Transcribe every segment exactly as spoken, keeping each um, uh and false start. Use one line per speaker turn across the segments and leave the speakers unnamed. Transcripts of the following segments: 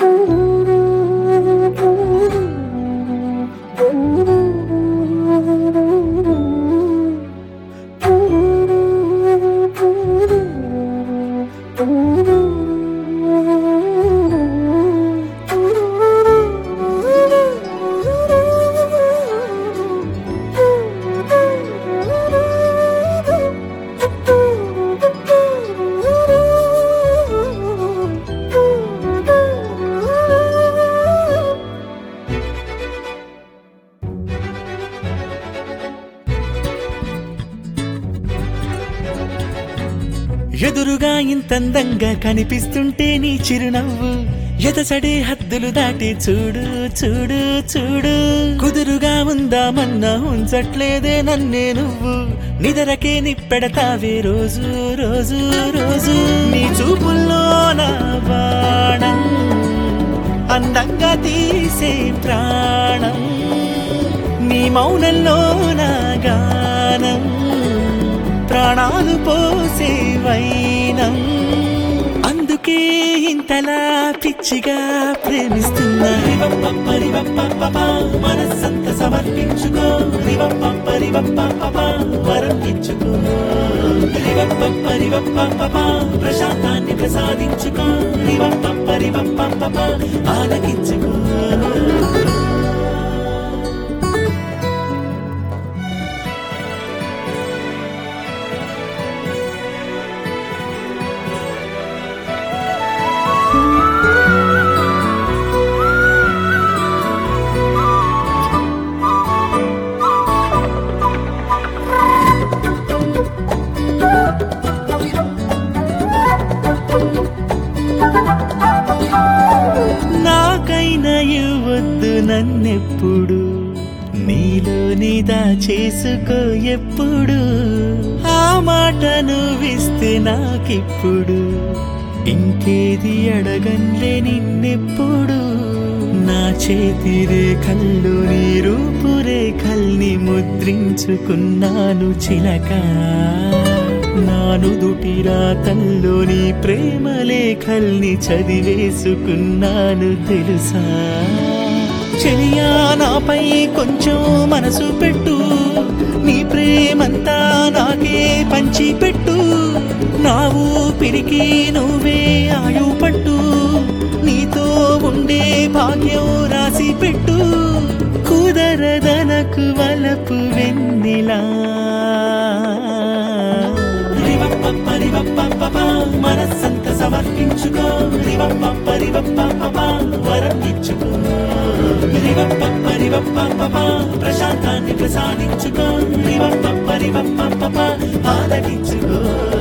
ఎదురుగా ఇంతందంగా కనిపిస్తుంటే నీ చిరునవ్వు ఎదసడే హద్దులు దాటి చూడు చూడు చూడు. కుదురుగా ఉందామన్నా ఉంచట్లేదే నన్నే నువ్వు, నిదరకే నిప్పెడతావే రోజు రోజు రోజు. నీ చూపుల్లో నా బాణం అందంగా తీసే ప్రాణం, నీ మౌనంలో నా గానం ప్రాణాలు పోసే వైనం. అందుకే ఇంతలా పిచ్చిగా ప్రేమిస్తున్నా. మనస్సంత సమర్పించుకో, వరం ఇచ్చుకో, ప్రశాంతాన్ని ప్రసాదించుకో, ఆలకించుకో. నాకైనా ఇవ్వద్దు నన్నెప్పుడు, నీలో నీదా చేసుకో ఎప్పుడు. ఆ మాట నువ్విస్తే నాకిప్పుడు, ఇంకేది అడగన్లే నిన్నెప్పుడు. నా చేతి రేఖల్లో నీ రూపురేఖల్ని ముద్రించుకున్నాను చిలక, నా నుదుటి రాతల్లో నీ ప్రేమ లేఖల్ని చదివేసుకున్నాను తెలుసా. చెలియా నాపై కొంచెం మనసు పెట్టు, నీ ప్రేమంతా నాకే పంచిపెట్టు. నా ఊపిరికి నువ్వే ఆయు పట్టు, నీతో ఉండే భాగ్యం రాసి పెట్టు. కుదరదనకు వలపు వెన్నెలా, మనస్సంత సమర్పించుకో, వరం ఇచ్చుకో, ప్రశాంతాన్ని ప్రసాదించుకో, ఆలకించుకో.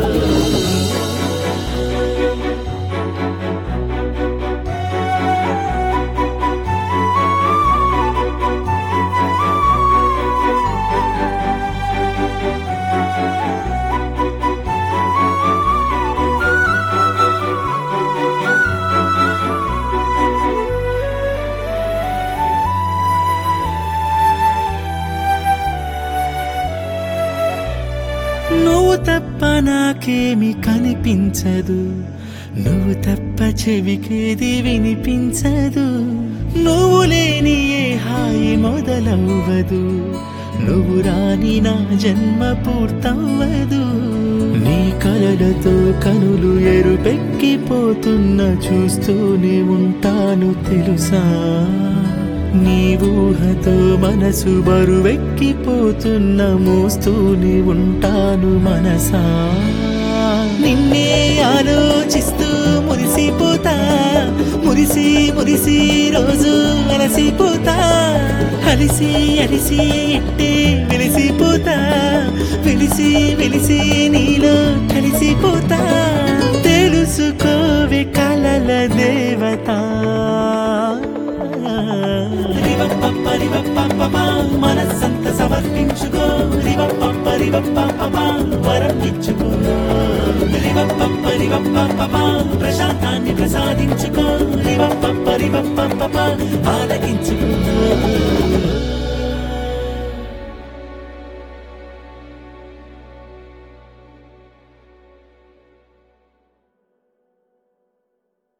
నువ్వు తప్ప నాకేమి కనిపించదు, నువ్వు తప్ప చెవికేది వినిపించదు. నువ్వు లేని ఏ హాయి మొదలవ్వదు, నువ్వు రాని నా జన్మ పూర్తవ్వదు. నీ కలలతో కనులు ఎరుపెక్కిపోతున్న చూస్తూనే ఉంటాను తెలుసా. నీ ఊహతో మనసు బరువెక్కిపోతున్న మోస్తూనే ఉంటాను మనసా. నిన్నే ఆలోచిస్తూ మురిసిపోతా, మురిసి మురిసి రోజు అలసిపోతా. అలిసి అలిసి ఇట్టే వెలిసిపోతా, వెలిసి వెలిసి నీలో కలిసిపోతా. తెలుసుకోవే కలల దేవత, మనస్సంత సమర్పించుకో, వరం ఇచ్చుకో, ప్రశాంతాన్ని ప్రసాదించుకో, ఆలకించుకో.